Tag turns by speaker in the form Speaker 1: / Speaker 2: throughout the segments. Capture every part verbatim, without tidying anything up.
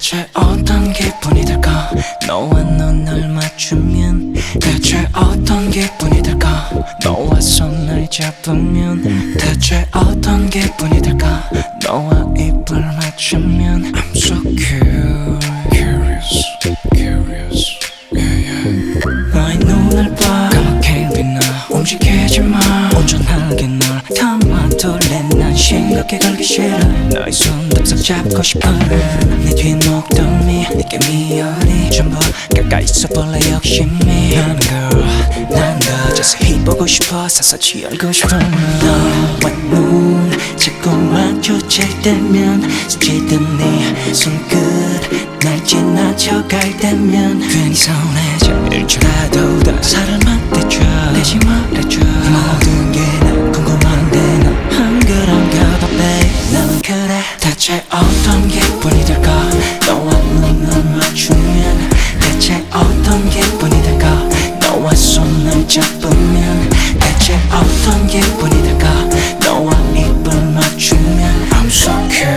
Speaker 1: 대체 어떤 기분이 들까? 너와 눈을 맞추면 대체 어떤 기분이 들까? 너와 손을 잡으면 대체 어떤 기분이 들까? 너와 입을 맞추면 I'm so curious, curious, yeah, yeah. 너의 눈을 봐 까맣게 빛나 움직이지 마 온전하게 널 담아둘래 난 심각해 걸기 싫어 너의 손도 싹 잡고 싶어 내 뒤에 목덜미 내게 미연이 전부 가까이 있어볼래 욕심이 난 girl 난 너 자세히 보고 싶어 사사치 알고 싶어 너와 눈 자꾸 마주칠 때면 스치던 네 손끝 날 지나쳐갈 때면 괜히 서운해져 일주라도 더 살을 맞대줘 대신 말해줘 모든 게 난 궁금한데 넌 한결한가 봐 babe 나는 그래 대체 어떤 기분이 들까 너와 눈을 맞추면 대체 어떤 기분이 들까 너와 손을 잡으면 대체 어떤 기분이 들까 너와 입을 맞추면 I'm so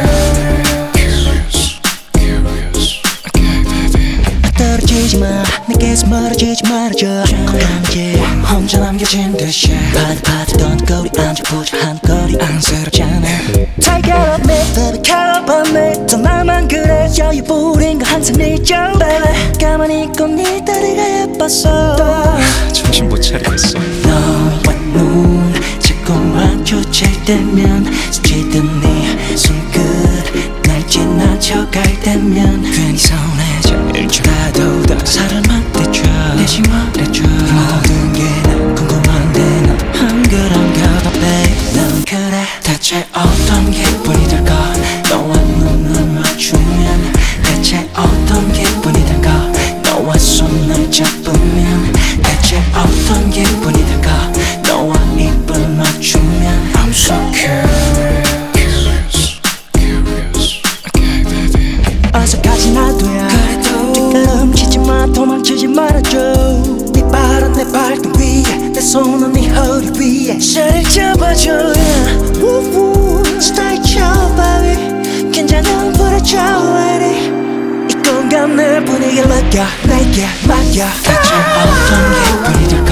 Speaker 1: curious curious okay baby 떨어지지 마 내게서 멀어지지 말아줘 건강하게 혼자 남겨진 듯이 파릇파릇던 거리 앉아보자 한 거리 안쓰럽잖아 Take care of me baby care about me 또 나만 그래 여유 부린 거 항상 잊어 baby 가만히 있고 네 다리가 예뻤어
Speaker 2: 정신 못 차리겠어
Speaker 1: 너와 눈 자꾸 마주칠 때면 스치던 네 손끝 날 지나쳐갈 때면 괜히 서운해져 일주라도 더 살을 맞대줘 대신 말해줘 모든 게 난 궁금한데 넌 한결한가 봐 babe 난 그래 대체 어떤 기분이 들까 너와 눈을 맞추면 대체 어떤 기분이 들까 너와 손을 잡으면 대체 어떤 기분이 들까 너와 입을 맞추면 I'm so curious curious okay baby 어서까지 놔둬야 그래도 뒷걸음 치지 마 도망치지 말아줘 네 발은 내 발등 위에 내 손은 네 허리 위에 살을 잡아줘야 우후 스타일 쳐봐위 긴장은 풀어줘 lady 이 공간 내 분위기를 맡겨 내게 맡겨 대체 어떤 기분이 들까